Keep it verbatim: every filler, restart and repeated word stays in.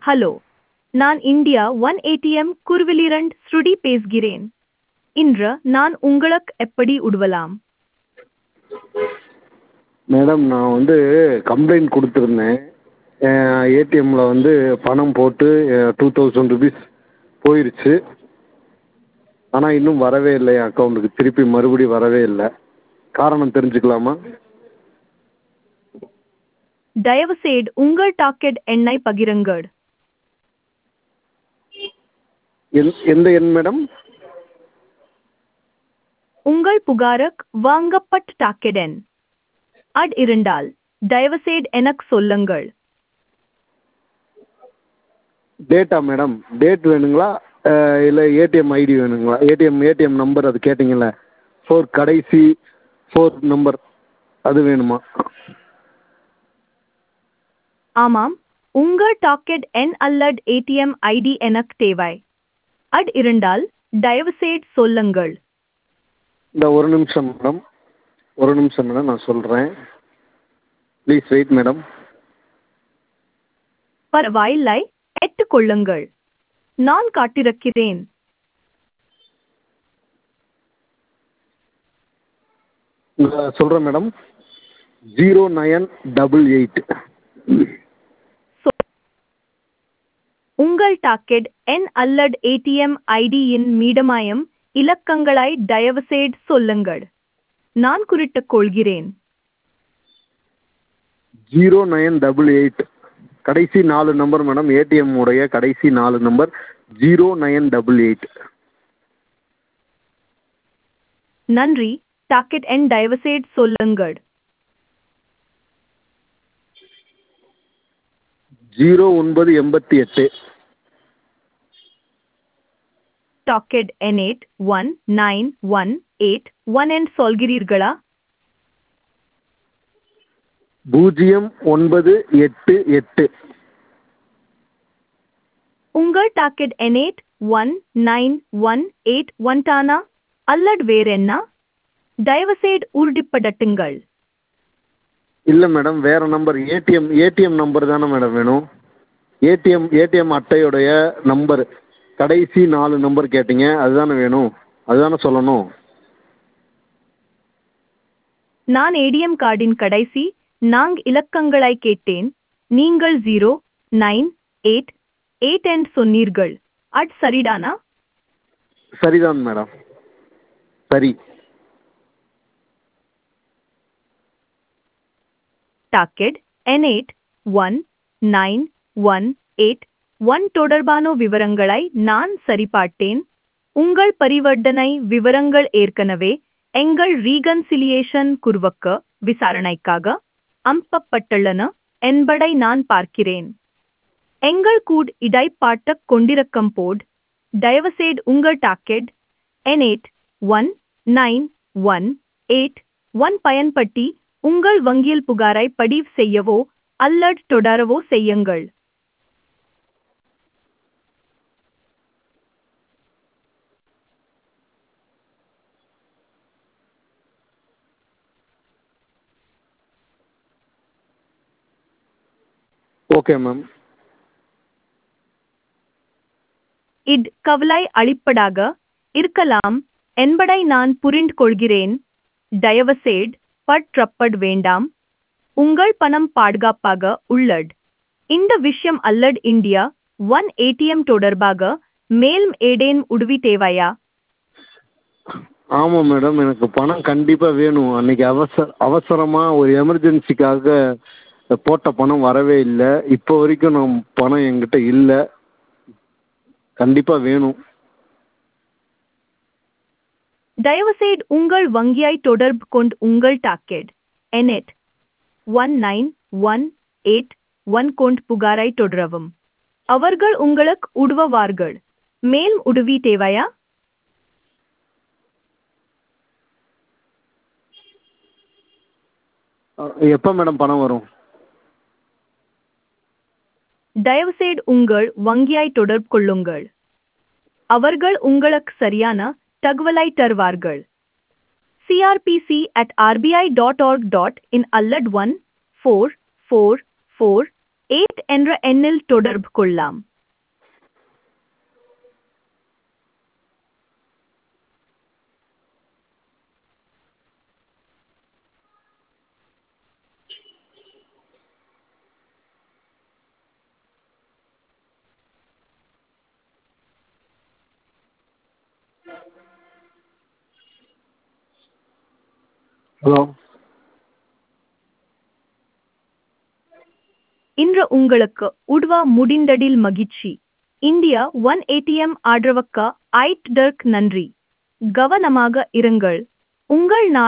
Hello, நான் India one ATM குருவிலிரண்ட் ஸ்ருடி பேசுகிறேன். இன்று நான் உங்களுக்கு எப்படி உதவலாம்? மேடம் நான் வந்து கம்ப்ளைண்ட் கொடுத்துருந்தேன். ஏடிஎம்மில் வந்து பணம் போட்டு டூ தௌசண்ட் ருபீஸ் போயிருச்சு. ஆனால் இன்னும் வரவே இல்லை என் அக்கௌண்ட்டுக்கு. திருப்பி மறுபடி வரவே இல்லை. காரணம் தெரிஞ்சுக்கலாமா? தயவுசெய்து உங்கள் டாக்கெட் எண்ணை பகிருங்கள். எந் எந்த எண் மேடம்? உங்கள் புகாருக்கு வாங்கப்பட்ட டாக்கெட் எண். அது இருந்தால் தயவுசெய்து எனக்கு சொல்லுங்கள். டேட்டா மேடம், டேட் வேணுங்களா இல்லை ஏடிஎம் ஐடி வேணுங்களா? ஏடிஎம் ஏடிஎம் நம்பர் அது கேட்டிங்கல்ல, ஃபோர் கடைசி ஃபோர் நம்பர் அது வேணுமா? ஆமாம், உங்கள் டாக்கெட் எண் அல்லது ஏடிஎம் ஐடி எனக்கு தேவை. அது இருந்தால் தயவுசெய்து சொல்லுங்கள். இந்த ஒரு நிமிஷம் மேடம், ஒரு நிமிஷம் மேடம் நான் சொல்கிறேன். Please wait madam. பரவாயில்லை, ஏற்றுக்கொள்ளுங்கள். நான் காத்திருக்கிறேன். சொல்கிறேன் madam. Zero nine double eight. உங்கள் டாக்கெட் எண் அல்லது ஏடிஎம் ஐடியின் மீதமாயம் இலக்கங்களை தயவுசெய்து சொல்லுங்கள். நான் குறித்துக் கொள்கிறேன். ஜீரோ நயன் டபுள் எயிட் கடைசி நாலு நம்பர் மேடம். ஏடிஎம் உடைய கடைசி நாலு number zero nine double eight. நன்றி, டாக்கெட் எண் தயவுசெய்து சொல்லுங்கள். ஜீரோ ஒன்பது எண்பத்தி எட்டு. டாக்கெட் எண் eight one nine one eight one எண் சொல்கிறீர்களா? பூஜ்ஜியம் ஒன்பது எட்டு எட்டு. உங்கள் டாக்கெட் எண் eight one nine one eight one தானா அல்லது வேறென்னா? தயவுசெய்து உறுதிப்படுத்துங்கள். இல்லை மேடம், வேறு நம்பர். ஏடிஎம் ஏடிஎம் நம்பர் தானே மேடம் வேணும்? ஏடிஎம் ஏடிஎம் அட்டையுடைய நம்பர் கடைசி நாலு நம்பர் கேட்டிங்க, அதுதானே வேணும்? அதுதானே சொல்லணும்? நான் ஏடிஎம் கார்டின் கடைசி நான்கு இலக்கங்களை கேட்டேன். நீங்கள் ஜீரோ நைன் எயிட் எயிட் என்று சொன்னீர்கள். அது சரிதானா? சரிதான் மேடம், சரி. டாக்கெட் எண் eight one nine one eight one தொடர்பான விவரங்களை நான் சரிபார்த்தேன். உங்கள் பரிவர்த்தனை விவரங்கள் ஏற்கனவே எங்கள் ரீகன்சிலியேஷன் குழுவுக்கு விசாரணைக்காக அனுப்பப்பட்டுள்ளன என்பதை நான் பார்க்கிறேன். எங்கள் கூட இடைப்பாட்டுக் கொண்டிருக்கும் போது தயவுசெய்து உங்கள் டாக்கெட் எண் eight one nine one eight one பயன்படுத்தி உங்கள் வங்கியில் புகாரை பதிவு செய்யவோ அல்லது தொடரவோ செய்யுங்கள். Okay ma'am. இது கவலை அளிப்பதாக இருக்கலாம் என்பதை நான் புரிந்து கொள்கிறேன். தயவுசெய்து பற்றப்பட வேண்டாம். உங்கள் பணம் பாதுகாப்பாக உள்ளது. இந்த விஷயம் அல்லது இந்தியா ஒன் ஏடிஎம் தொடர்பாக மேலும் ஏதேனும் உதவி தேவையா? ஆமாம் மேடம், எனக்கு பணம் கண்டிப்பாக வேணும். அன்றைக்கி அவசர அவசரமாக ஒரு எமர்ஜென்சிக்காக போட்ட பணம் வரவே இல்லை. இப்போ வரைக்கும் நான் பணம் என்கிட்ட இல்லை. கண்டிப்பாக வேணும். தயவுசெய்து உங்கள் வங்கியை தொடர்பு கொண்டு உங்கள் டாக்கெட் எண் eight one nine one eight one கொண்டு புகாரை தொடரவும். அவர்கள் உங்களுக்கு உதவுவார்கள். மேலும் உதவி தேவையா? எப்போ மேடம் பணம் வரும்? தயவுசெய்து உங்கள் வங்கியை தொடர்பு கொள்ளுங்கள். அவர்கள் உங்களுக்கு சரியான தகவலை தருவார்கள். CRPC at RBI dot org dot in அல்லது one four four four eight என்ற எண்ணில் தொடர்பு கொள்ளலாம். ஹலோ. இன்று உங்களுக்கு உதவ முடிந்ததில் மகிழ்ச்சி. இந்தியா ஒன் ஏடிஎம் ஆதரவுக்கு ஐட் டர்க் நன்றி. கவனமாக இருங்கள். உங்கள்